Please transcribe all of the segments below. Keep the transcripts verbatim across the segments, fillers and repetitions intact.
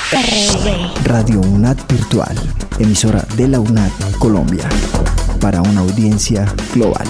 R V. Radio UNAD Virtual, emisora de la UNAD Colombia, para una audiencia global.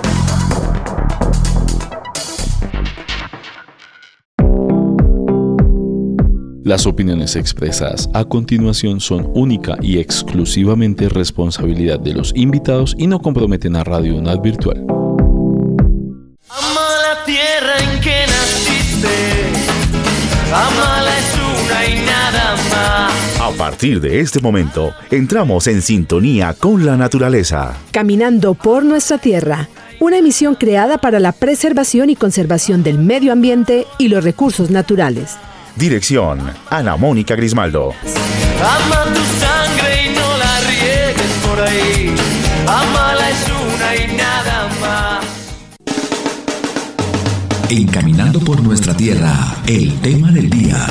Las opiniones expresadas a continuación son única y exclusivamente responsabilidad de los invitados y no comprometen a Radio UNAD Virtual. Ama la tierra en que naciste, amala es una y nada más. A partir de este momento, entramos en sintonía con la naturaleza. Caminando por nuestra tierra, una emisión creada para la preservación y conservación del medio ambiente y los recursos naturales. Dirección, Ana Mónica Grismaldo. Ama tu sangre y no la riegues por ahí. Amala es una y nada más. En Caminando por nuestra tierra, el tema del día.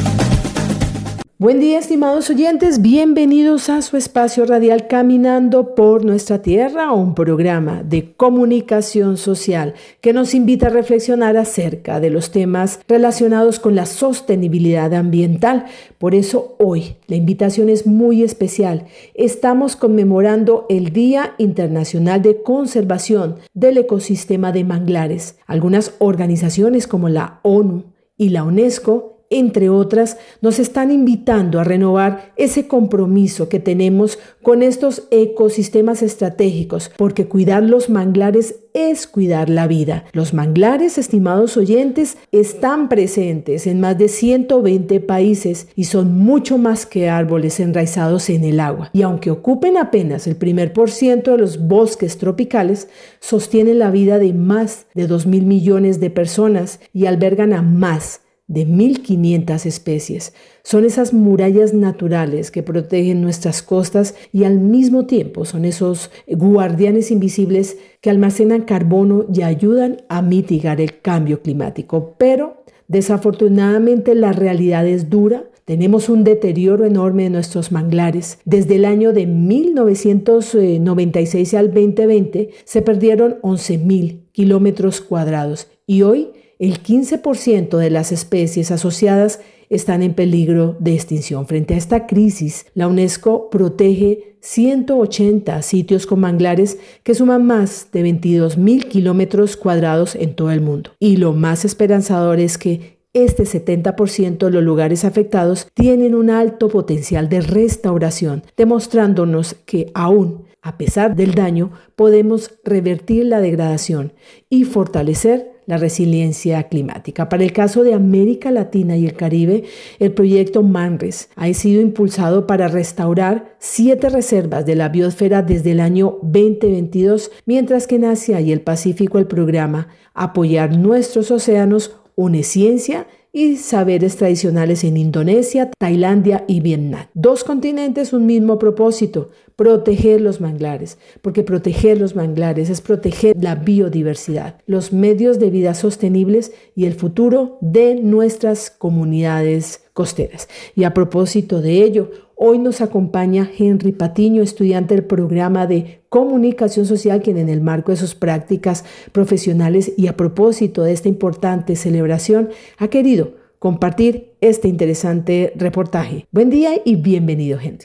Buen día, estimados oyentes, bienvenidos a su espacio radial Caminando por nuestra tierra, un programa de comunicación social que nos invita a reflexionar acerca de los temas relacionados con la sostenibilidad ambiental. Por eso hoy la invitación es muy especial. Estamos conmemorando el Día Internacional de Conservación del Ecosistema de Manglares. Algunas organizaciones como la ONU y la UNESCO, entre otras, nos están invitando a renovar ese compromiso que tenemos con estos ecosistemas estratégicos, porque cuidar los manglares es cuidar la vida. Los manglares, estimados oyentes, están presentes en más de ciento veinte países y son mucho más que árboles enraizados en el agua. Y aunque ocupen apenas el primer por ciento de los bosques tropicales, sostienen la vida de más de dos mil millones de personas y albergan a más de mil quinientas especies. Son esas murallas naturales que protegen nuestras costas y al mismo tiempo son esos guardianes invisibles que almacenan carbono y ayudan a mitigar el cambio climático. Pero desafortunadamente la realidad es dura. Tenemos un deterioro enorme de nuestros manglares. Desde el año de mil novecientos noventa y seis al veinte veinte se perdieron once mil kilómetros cuadrados y hoy el quince por ciento de las especies asociadas están en peligro de extinción. Frente a esta crisis, la UNESCO protege ciento ochenta sitios con manglares que suman más de veintidós mil kilómetros cuadrados en todo el mundo. Y lo más esperanzador es que este setenta por ciento de los lugares afectados tienen un alto potencial de restauración, demostrándonos que aún, a pesar del daño, podemos revertir la degradación y fortalecer la resiliencia climática. Para el caso de América Latina y el Caribe, el proyecto MANRES ha sido impulsado para restaurar siete reservas de la biosfera desde el año veinte veintidós, mientras que en Asia y el Pacífico el programa Apoyar nuestros océanos une ciencia y saberes tradicionales en Indonesia, Tailandia y Vietnam. Dos continentes, un mismo propósito: proteger los manglares, porque proteger los manglares es proteger la biodiversidad, los medios de vida sostenibles y el futuro de nuestras comunidades costeras. Y a propósito de ello, hoy nos acompaña Henry Patiño, estudiante del programa de Comunicación Social, quien en el marco de sus prácticas profesionales y a propósito de esta importante celebración ha querido compartir este interesante reportaje. Buen día y bienvenido, Henry.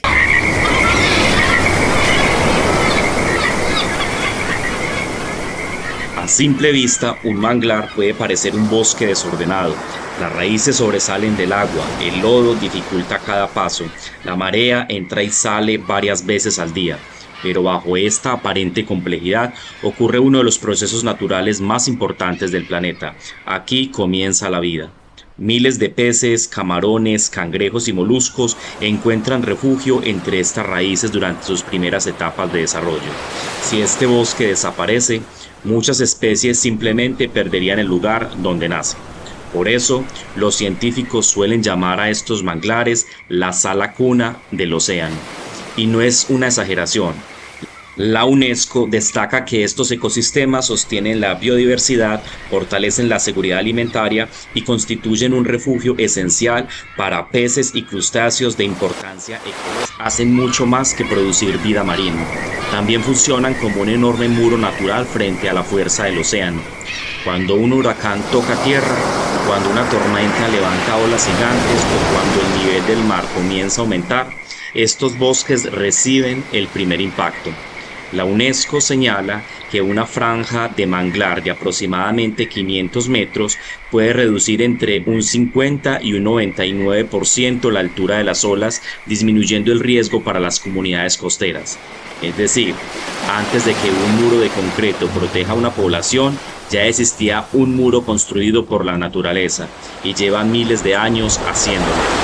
A simple vista, un manglar puede parecer un bosque desordenado. Las raíces sobresalen del agua, el lodo dificulta cada paso, la marea entra y sale varias veces al día. Pero bajo esta aparente complejidad ocurre uno de los procesos naturales más importantes del planeta. Aquí comienza la vida. Miles de peces, camarones, cangrejos y moluscos encuentran refugio entre estas raíces durante sus primeras etapas de desarrollo. Si este bosque desaparece, muchas especies simplemente perderían el lugar donde nacen. Por eso, los científicos suelen llamar a estos manglares la sala cuna del océano. Y no es una exageración. La UNESCO destaca que estos ecosistemas sostienen la biodiversidad, fortalecen la seguridad alimentaria y constituyen un refugio esencial para peces y crustáceos de importancia ecológica. Hacen mucho más que producir vida marina. También funcionan como un enorme muro natural frente a la fuerza del océano. Cuando un huracán toca tierra, cuando una tormenta levanta olas gigantes o cuando el nivel del mar comienza a aumentar, estos bosques reciben el primer impacto. La UNESCO señala que una franja de manglar de aproximadamente quinientos metros puede reducir entre un cincuenta y un noventa y nueve por ciento la altura de las olas, disminuyendo el riesgo para las comunidades costeras. Es decir, antes de que un muro de concreto proteja a una población, ya existía un muro construido por la naturaleza y lleva miles de años haciéndolo.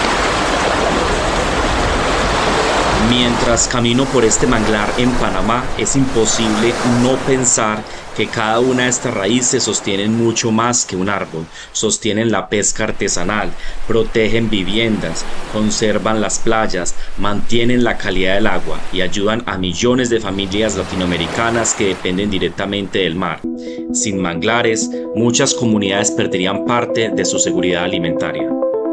Mientras camino por este manglar en Panamá, es imposible no pensar que cada una de estas raíces sostienen mucho más que un árbol. Sostienen la pesca artesanal, protegen viviendas, conservan las playas, mantienen la calidad del agua y ayudan a millones de familias latinoamericanas que dependen directamente del mar. Sin manglares, muchas comunidades perderían parte de su seguridad alimentaria.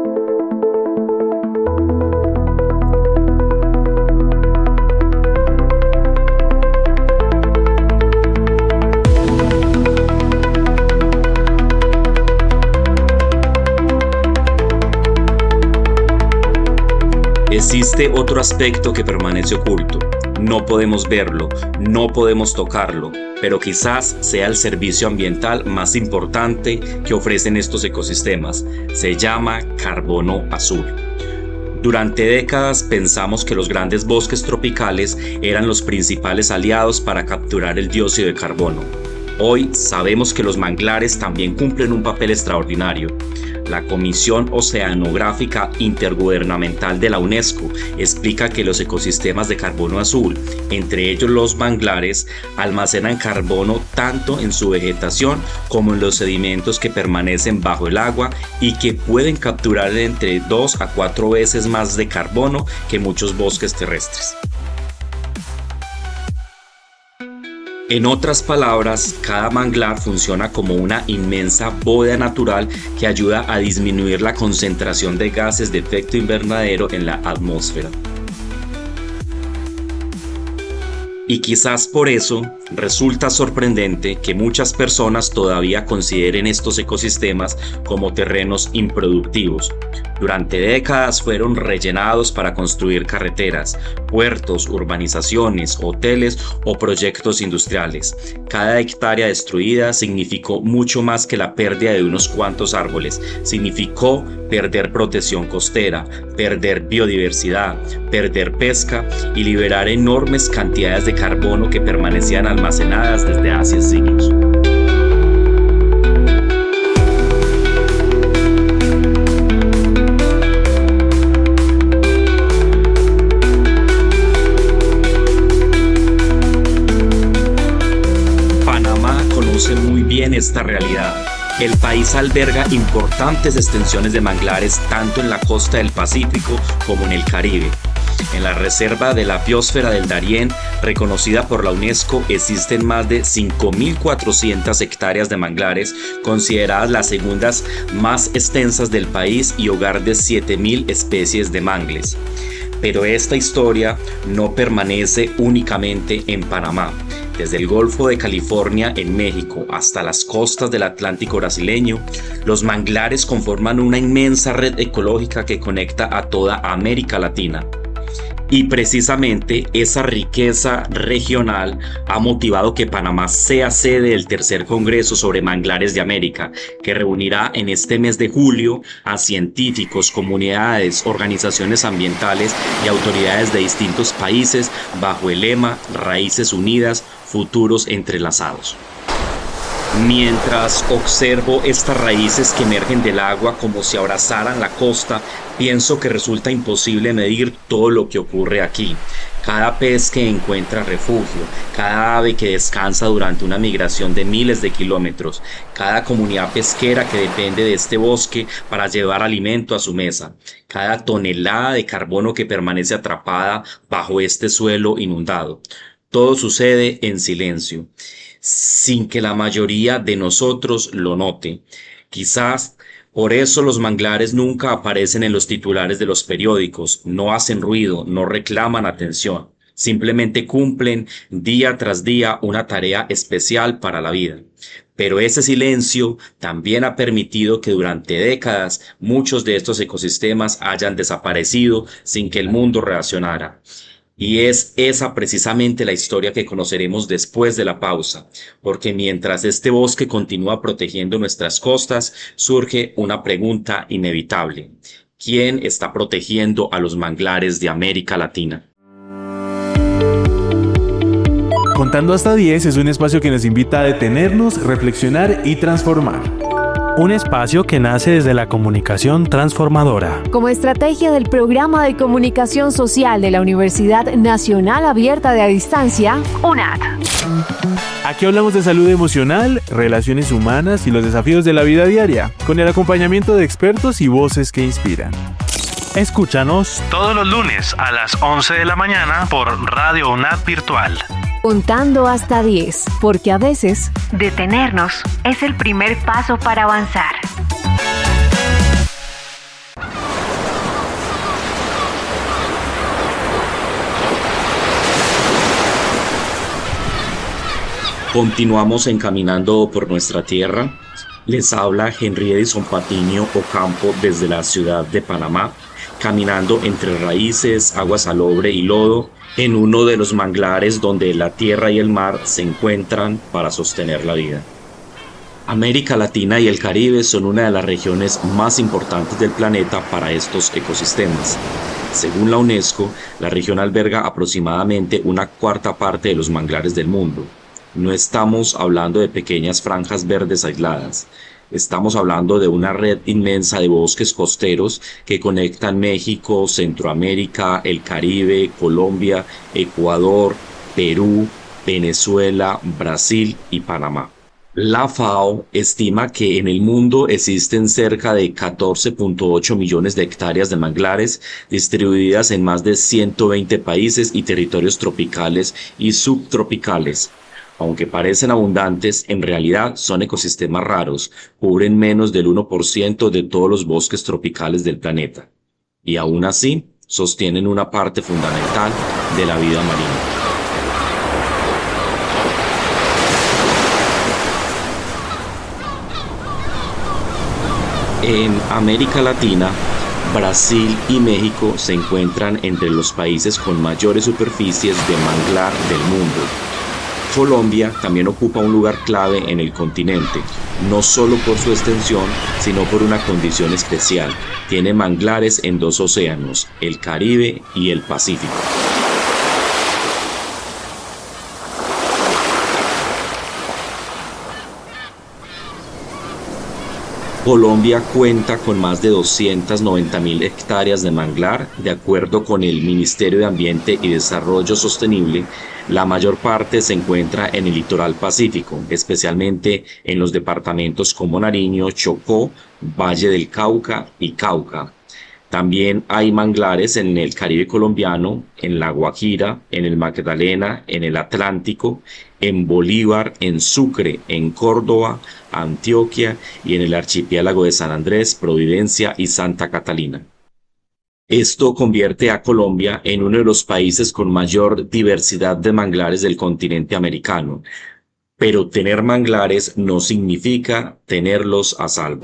Existe otro aspecto que permanece oculto. No podemos verlo, no podemos tocarlo, pero quizás sea el servicio ambiental más importante que ofrecen estos ecosistemas. Se llama carbono azul. Durante décadas pensamos que los grandes bosques tropicales eran los principales aliados para capturar el dióxido de carbono. Hoy sabemos que los manglares también cumplen un papel extraordinario. La Comisión Oceanográfica Intergubernamental de la UNESCO explica que los ecosistemas de carbono azul, entre ellos los manglares, almacenan carbono tanto en su vegetación como en los sedimentos que permanecen bajo el agua y que pueden capturar entre dos a cuatro veces más de carbono que muchos bosques terrestres. En otras palabras, cada manglar funciona como una inmensa bóveda natural que ayuda a disminuir la concentración de gases de efecto invernadero en la atmósfera. Y quizás por eso resulta sorprendente que muchas personas todavía consideren estos ecosistemas como terrenos improductivos. Durante décadas fueron rellenados para construir carreteras, puertos, urbanizaciones, hoteles o proyectos industriales. Cada hectárea destruida significó mucho más que la pérdida de unos cuantos árboles. Significó perder protección costera, perder biodiversidad, perder pesca y liberar enormes cantidades de carbono que permanecían almacenadas desde hace siglos. Panamá conoce muy bien esta realidad. El país alberga importantes extensiones de manglares tanto en la costa del Pacífico como en el Caribe. En la Reserva de la Biosfera del Darién, reconocida por la UNESCO, existen más de cinco mil cuatrocientas hectáreas de manglares, consideradas las segundas más extensas del país y hogar de siete mil especies de mangles. Pero esta historia no permanece únicamente en Panamá. Desde el Golfo de California en México hasta las costas del Atlántico brasileño, los manglares conforman una inmensa red ecológica que conecta a toda América Latina. Y precisamente esa riqueza regional ha motivado que Panamá sea sede del tercer Congreso sobre Manglares de América, que reunirá en este mes de julio a científicos, comunidades, organizaciones ambientales y autoridades de distintos países bajo el lema Raíces Unidas, Futuros Entrelazados. Mientras observo estas raíces que emergen del agua como si abrazaran la costa, pienso que resulta imposible medir todo lo que ocurre aquí. Cada pez que encuentra refugio, cada ave que descansa durante una migración de miles de kilómetros, cada comunidad pesquera que depende de este bosque para llevar alimento a su mesa, cada tonelada de carbono que permanece atrapada bajo este suelo inundado. Todo sucede en silencio, sin que la mayoría de nosotros lo note. Quizás por eso los manglares nunca aparecen en los titulares de los periódicos, no hacen ruido, no reclaman atención, simplemente cumplen día tras día una tarea especial para la vida. Pero ese silencio también ha permitido que durante décadas muchos de estos ecosistemas hayan desaparecido sin que el mundo reaccionara. Y es esa precisamente la historia que conoceremos después de la pausa, porque mientras este bosque continúa protegiendo nuestras costas, surge una pregunta inevitable. ¿Quién está protegiendo a los manglares de América Latina? Contando hasta diez es un espacio que nos invita a detenernos, reflexionar y transformar. Un espacio que nace desde la comunicación transformadora. Como estrategia del Programa de Comunicación Social de la Universidad Nacional Abierta de a Distancia, U N A D. Aquí hablamos de salud emocional, relaciones humanas y los desafíos de la vida diaria, con el acompañamiento de expertos y voces que inspiran. Escúchanos todos los lunes a las once de la mañana por Radio U N A D Virtual. Contando hasta diez, porque a veces detenernos es el primer paso para avanzar. Continuamos encaminando por nuestra tierra. Les habla Henry Edison Patiño Ocampo desde la ciudad de Panamá, caminando entre raíces, agua salobre y lodo, en uno de los manglares donde la tierra y el mar se encuentran para sostener la vida. América Latina y el Caribe son una de las regiones más importantes del planeta para estos ecosistemas. Según la UNESCO, la región alberga aproximadamente una cuarta parte de los manglares del mundo. No estamos hablando de pequeñas franjas verdes aisladas. Estamos hablando de una red inmensa de bosques costeros que conectan México, Centroamérica, el Caribe, Colombia, Ecuador, Perú, Venezuela, Brasil y Panamá. La FAO estima que en el mundo existen cerca de catorce punto ocho millones de hectáreas de manglares distribuidas en más de ciento veinte países y territorios tropicales y subtropicales. Aunque parecen abundantes, en realidad son ecosistemas raros, cubren menos del uno por ciento de todos los bosques tropicales del planeta. Y aún así, sostienen una parte fundamental de la vida marina. En América Latina, Brasil y México se encuentran entre los países con mayores superficies de manglar del mundo. Colombia también ocupa un lugar clave en el continente, no solo por su extensión, sino por una condición especial. Tiene manglares en dos océanos, el Caribe y el Pacífico. Colombia cuenta con más de doscientas noventa mil hectáreas de manglar. De acuerdo con el Ministerio de Ambiente y Desarrollo Sostenible, la mayor parte se encuentra en el litoral pacífico, especialmente en los departamentos como Nariño, Chocó, Valle del Cauca y Cauca. También hay manglares en el Caribe colombiano, en La Guajira, en el Magdalena, en el Atlántico, en Bolívar, en Sucre, en Córdoba, Antioquia y en el archipiélago de San Andrés, Providencia y Santa Catalina. Esto convierte a Colombia en uno de los países con mayor diversidad de manglares del continente americano. Pero tener manglares no significa tenerlos a salvo.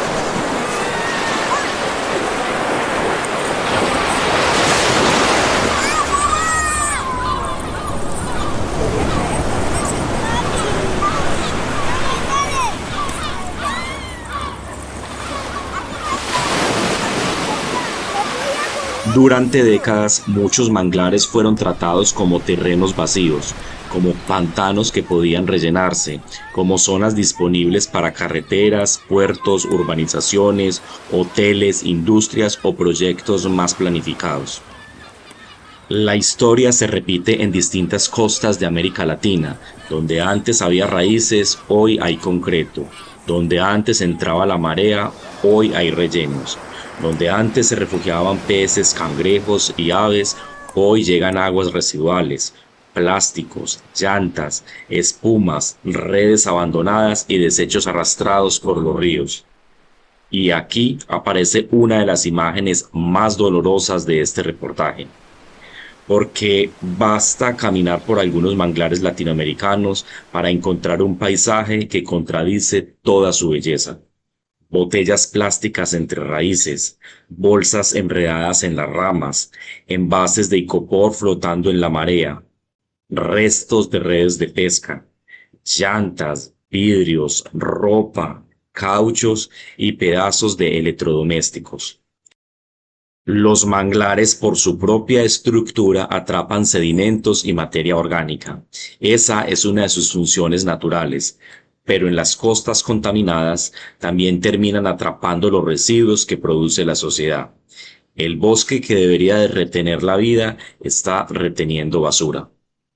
Durante décadas, muchos manglares fueron tratados como terrenos vacíos, como pantanos que podían rellenarse, como zonas disponibles para carreteras, puertos, urbanizaciones, hoteles, industrias o proyectos más planificados. La historia se repite en distintas costas de América Latina, donde antes había raíces, hoy hay concreto, donde antes entraba la marea, hoy hay rellenos. Donde antes se refugiaban peces, cangrejos y aves, hoy llegan aguas residuales, plásticos, llantas, espumas, redes abandonadas y desechos arrastrados por los ríos. Y aquí aparece una de las imágenes más dolorosas de este reportaje. porque basta caminar por algunos manglares latinoamericanos para encontrar un paisaje que contradice toda su belleza. Botellas plásticas entre raíces, bolsas enredadas en las ramas, envases de icopor flotando en la marea, restos de redes de pesca, llantas, vidrios, ropa, cauchos y pedazos de electrodomésticos. Los manglares, por su propia estructura, atrapan sedimentos y materia orgánica. Esa es una de sus funciones naturales, pero en las costas contaminadas también terminan atrapando los residuos que produce la sociedad. El bosque que debería de retener la vida está reteniendo basura.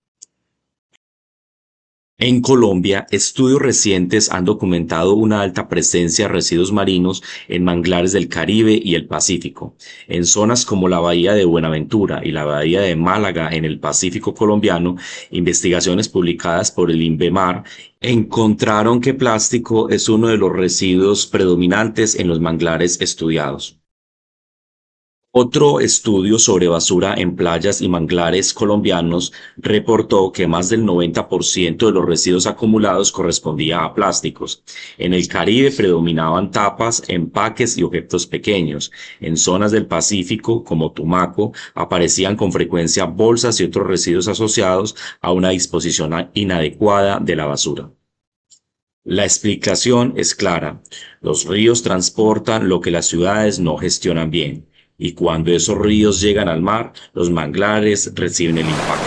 En Colombia, estudios recientes han documentado una alta presencia de residuos marinos en manglares del Caribe y el Pacífico. En zonas como la bahía de Buenaventura y la bahía de Málaga en el Pacífico colombiano, investigaciones publicadas por el INVEMAR encontraron que plástico es uno de los residuos predominantes en los manglares estudiados. Otro estudio sobre basura en playas y manglares colombianos reportó que más del noventa por ciento de los residuos acumulados correspondía a plásticos. En el Caribe predominaban tapas, empaques y objetos pequeños. En zonas del Pacífico, como Tumaco, aparecían con frecuencia bolsas y otros residuos asociados a una disposición inadecuada de la basura. La explicación es clara. Los ríos transportan lo que las ciudades no gestionan bien. Y cuando esos ríos llegan al mar, los manglares reciben el impacto.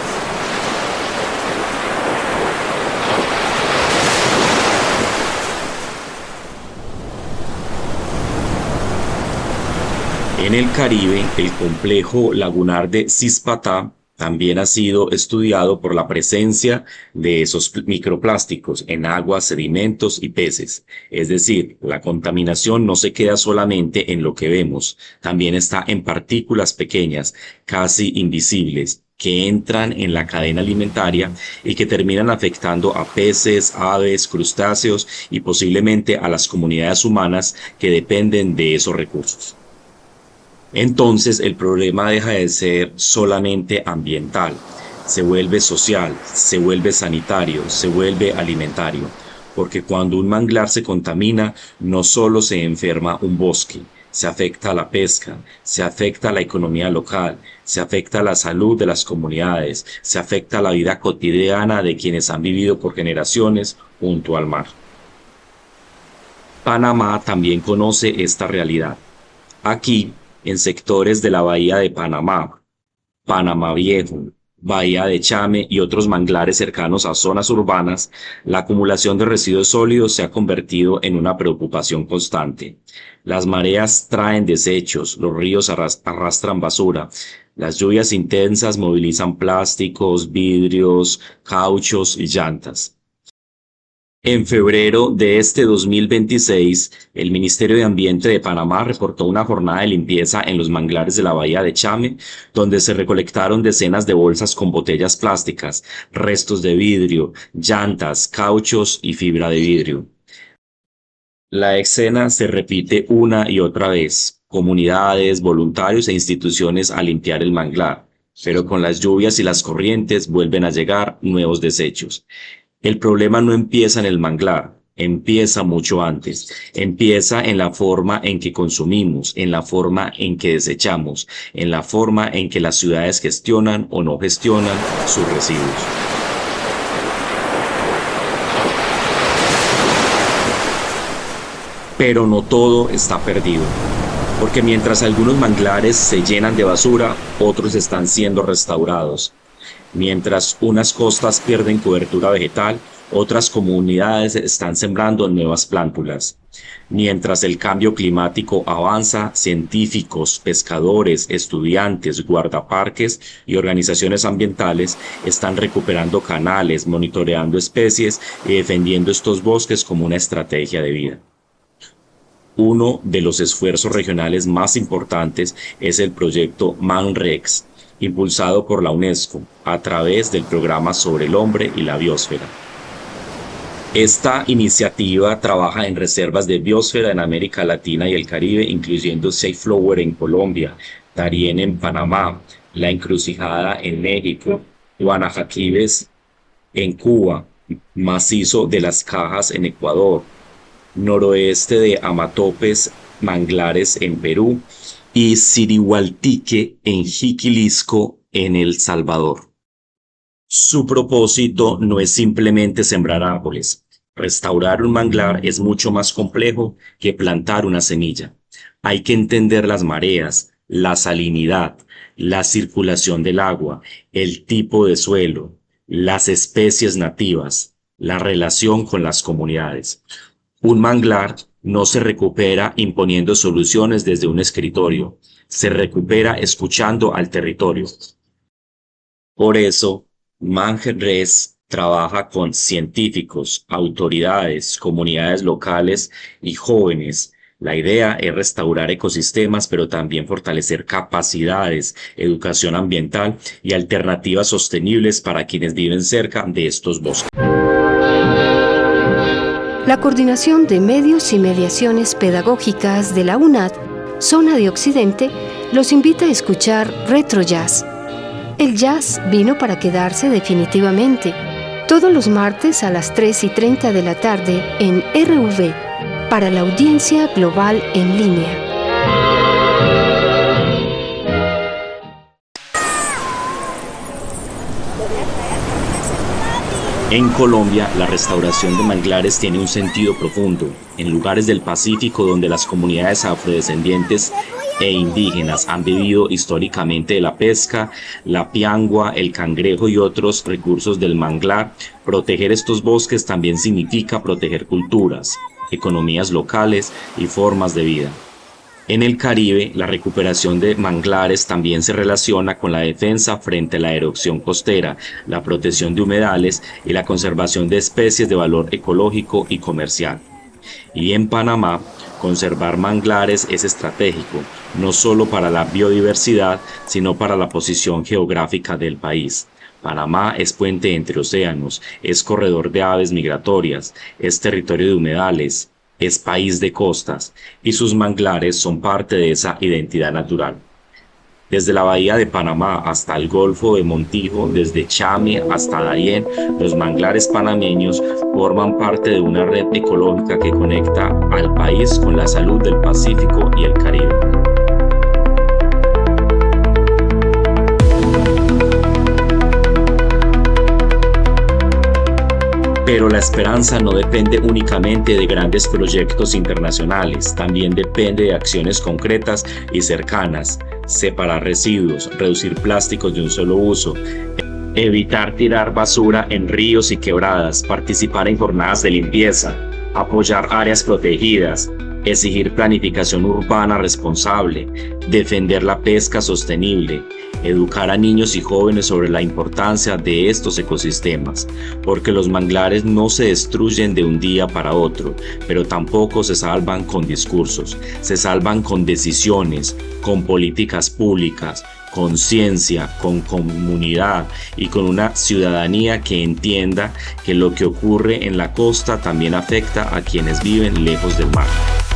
En el Caribe, el complejo lagunar de Cispatá también ha sido estudiado por la presencia de esos microplásticos en aguas, sedimentos y peces. Es decir, la contaminación no se queda solamente en lo que vemos, también está en partículas pequeñas, casi invisibles, que entran en la cadena alimentaria y que terminan afectando a peces, aves, crustáceos y posiblemente a las comunidades humanas que dependen de esos recursos. Entonces el problema deja de ser solamente ambiental, se vuelve social, se vuelve sanitario, se vuelve alimentario, porque cuando un manglar se contamina, no solo se enferma un bosque, se afecta a la pesca, se afecta a la economía local, se afecta a la salud de las comunidades, se afecta a la vida cotidiana de quienes han vivido por generaciones junto al mar. Panamá también conoce esta realidad. Aquí, en sectores de la bahía de Panamá, Panamá Viejo, bahía de Chame y otros manglares cercanos a zonas urbanas, la acumulación de residuos sólidos se ha convertido en una preocupación constante. Las mareas traen desechos, los ríos arrastran basura, las lluvias intensas movilizan plásticos, vidrios, cauchos y llantas. En febrero de este dos mil veintiséis, el Ministerio de Ambiente de Panamá reportó una jornada de limpieza en los manglares de la bahía de Chame, donde se recolectaron decenas de bolsas con botellas plásticas, restos de vidrio, llantas, cauchos y fibra de vidrio. La escena se repite una y otra vez, comunidades, voluntarios e instituciones a limpiar el manglar, pero con las lluvias y las corrientes vuelven a llegar nuevos desechos. El problema no empieza en el manglar, empieza mucho antes. Empieza en la forma en que consumimos, en la forma en que desechamos, en la forma en que las ciudades gestionan o no gestionan sus residuos. Pero no todo está perdido, porque mientras algunos manglares se llenan de basura, otros están siendo restaurados. Mientras unas costas pierden cobertura vegetal, otras comunidades están sembrando nuevas plántulas. Mientras el cambio climático avanza, científicos, pescadores, estudiantes, guardaparques y organizaciones ambientales están recuperando canales, monitoreando especies y defendiendo estos bosques como una estrategia de vida. Uno de los esfuerzos regionales más importantes es el proyecto MANREX, impulsado por la UNESCO a través del Programa sobre el Hombre y la Biosfera. Esta iniciativa trabaja en reservas de biosfera en América Latina y el Caribe, incluyendo Safe Flower en Colombia, Darién en Panamá, La Encrucijada en México, Guanajaquibes en Cuba, Macizo de las Cajas en Ecuador, noroeste de Amatopes, Manglares en Perú y Sirihualtique en Jiquilisco en El Salvador. Su propósito no es simplemente sembrar árboles. Restaurar un manglar es mucho más complejo que plantar una semilla. Hay que entender las mareas, la salinidad, la circulación del agua, el tipo de suelo, las especies nativas, la relación con las comunidades. Un manglar no se recupera imponiendo soluciones desde un escritorio, se recupera escuchando al territorio. Por eso, ManRes trabaja con científicos, autoridades, comunidades locales y jóvenes. La idea es restaurar ecosistemas, pero también fortalecer capacidades, educación ambiental y alternativas sostenibles para quienes viven cerca de estos bosques. La Coordinación de Medios y Mediaciones Pedagógicas de la UNAD, Zona de Occidente, los invita a escuchar Retro Jazz. El jazz vino para quedarse definitivamente. Todos los martes a las tres y treinta de la tarde en R V, para la audiencia global en línea. En Colombia, la restauración de manglares tiene un sentido profundo. En lugares del Pacífico donde las comunidades afrodescendientes e indígenas han vivido históricamente de la pesca, la piangua, el cangrejo y otros recursos del manglar, proteger estos bosques también significa proteger culturas, economías locales y formas de vida. En el Caribe, la recuperación de manglares también se relaciona con la defensa frente a la erosión costera, la protección de humedales y la conservación de especies de valor ecológico y comercial. Y en Panamá, conservar manglares es estratégico, no solo para la biodiversidad, sino para la posición geográfica del país. Panamá es puente entre océanos, es corredor de aves migratorias, es territorio de humedales, es país de costas, y sus manglares son parte de esa identidad natural. Desde la bahía de Panamá hasta el Golfo de Montijo, desde Chame hasta Darién, los manglares panameños forman parte de una red ecológica que conecta al país con la salud del Pacífico y el Caribe. Pero la esperanza no depende únicamente de grandes proyectos internacionales, también depende de acciones concretas y cercanas. Separar residuos, reducir plásticos de un solo uso, evitar tirar basura en ríos y quebradas, participar en jornadas de limpieza, apoyar áreas protegidas, exigir planificación urbana responsable, defender la pesca sostenible, educar a niños y jóvenes sobre la importancia de estos ecosistemas, porque los manglares no se destruyen de un día para otro, pero tampoco se salvan con discursos, se salvan con decisiones, con políticas públicas, con ciencia, con comunidad y con una ciudadanía que entienda que lo que ocurre en la costa también afecta a quienes viven lejos del mar.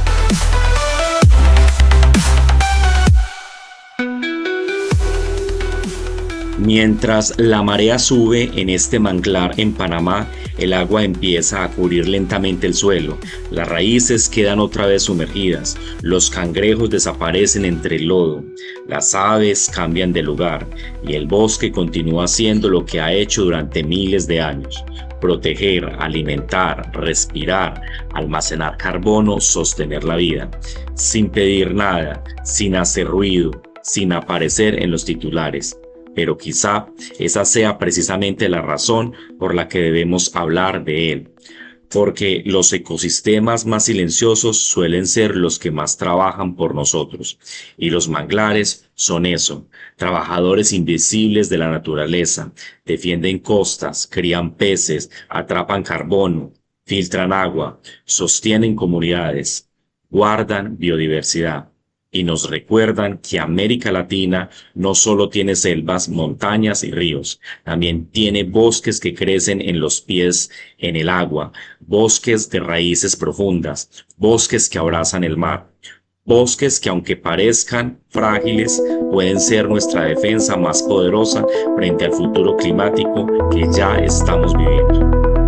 Mientras la marea sube en este manglar en Panamá, el agua empieza a cubrir lentamente el suelo, las raíces quedan otra vez sumergidas, los cangrejos desaparecen entre el lodo, las aves cambian de lugar y el bosque continúa haciendo lo que ha hecho durante miles de años: proteger, alimentar, respirar, almacenar carbono, sostener la vida, sin pedir nada, sin hacer ruido, sin aparecer en los titulares. Pero quizá esa sea precisamente la razón por la que debemos hablar de él, porque los ecosistemas más silenciosos suelen ser los que más trabajan por nosotros, y los manglares son eso, trabajadores invisibles de la naturaleza, defienden costas, crían peces, atrapan carbono, filtran agua, sostienen comunidades, guardan biodiversidad. Y nos recuerdan que América Latina no solo tiene selvas, montañas y ríos, también tiene bosques que crecen en los pies en el agua, bosques de raíces profundas, bosques que abrazan el mar, Bosques que, aunque parezcan frágiles, pueden ser nuestra defensa más poderosa frente al futuro climático que ya estamos viviendo.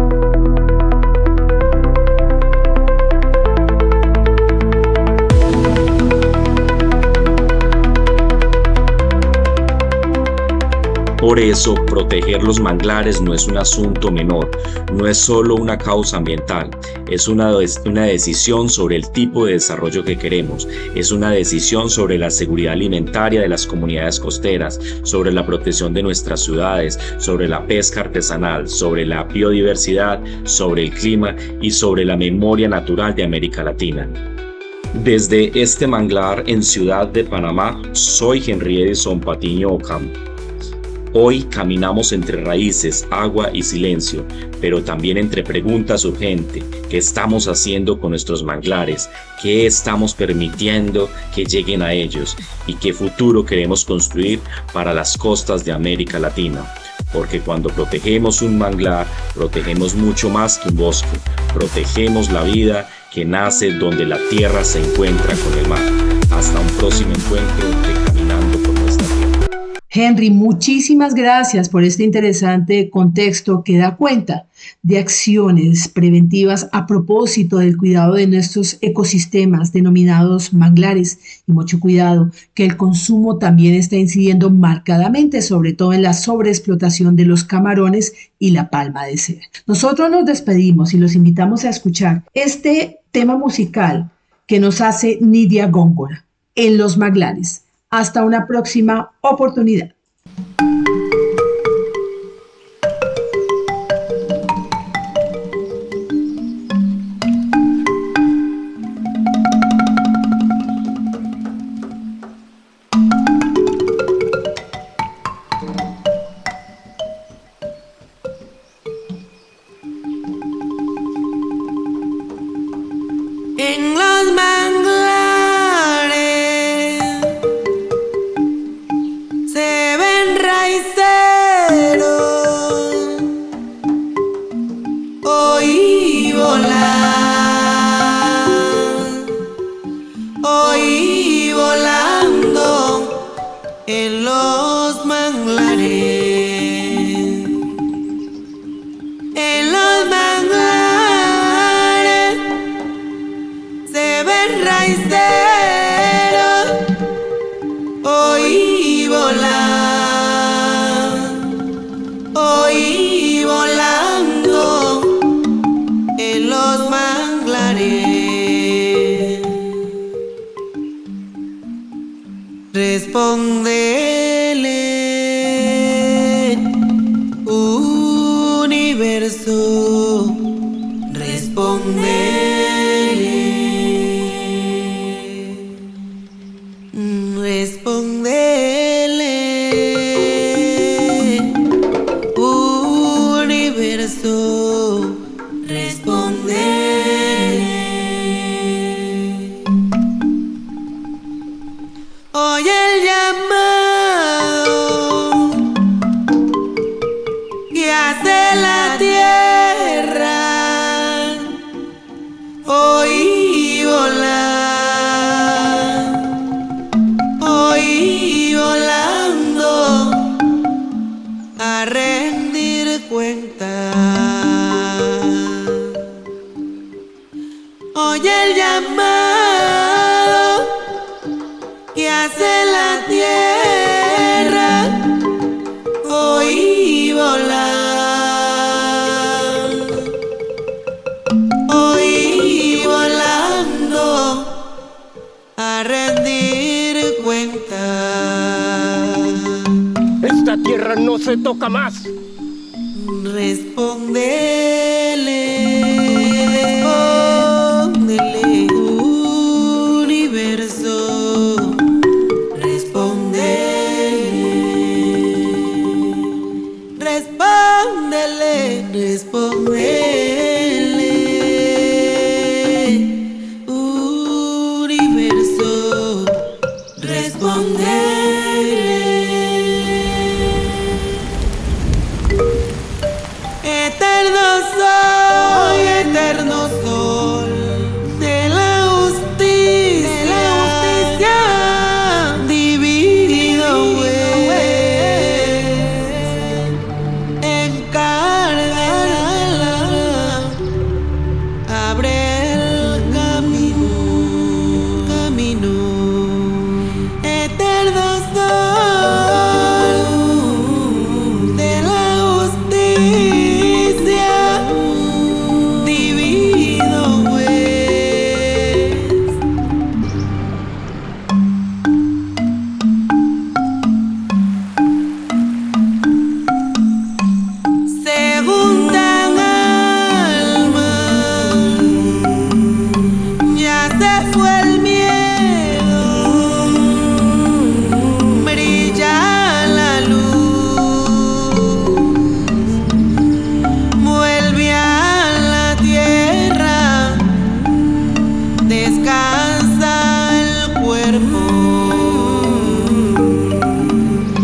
Por eso, proteger los manglares no es un asunto menor, no es solo una causa ambiental, es una, una decisión sobre el tipo de desarrollo que queremos, es una decisión sobre la seguridad alimentaria de las comunidades costeras, sobre la protección de nuestras ciudades, sobre la pesca artesanal, sobre la biodiversidad, sobre el clima y sobre la memoria natural de América Latina. Desde este manglar en Ciudad de Panamá, soy Henry Edison Patiño Ocampo. Hoy caminamos entre raíces, agua y silencio, pero también entre preguntas urgentes. ¿Qué estamos haciendo con nuestros manglares? ¿Qué estamos permitiendo que lleguen a ellos? ¿Y qué futuro queremos construir para las costas de América Latina? Porque cuando protegemos un manglar, protegemos mucho más que un bosque. Protegemos la vida que nace donde la tierra se encuentra con el mar. Hasta un próximo encuentro de Caminando por nuestra Tierra. Henry, muchísimas gracias por este interesante contexto que da cuenta de acciones preventivas a propósito del cuidado de nuestros ecosistemas denominados manglares. Y mucho cuidado, que el consumo también está incidiendo marcadamente, sobre todo en la sobreexplotación de los camarones y la palma de cera. Nosotros nos despedimos y los invitamos a escuchar este tema musical que nos hace Nidia Góngora, En los Manglares. Hasta una próxima oportunidad. En los manglares se ven raiceros, oí volar, oí volando en los manglares. En los manglares se ven raiceros, oí volar, oí volando en los manglares. Respóndele, universo, respóndele. Respóndele, universo, respóndele. Oye el llamado que hace la tierra, oí volar, oí volando a rendir cuenta. Oye el llamado que hace la tierra, oí volar, oí volando a rendir cuenta. Esta tierra no se toca más. Respóndele, respóndele, universo, respóndele, respóndele, respóndele, universo, respóndele. Eterno soy, eterno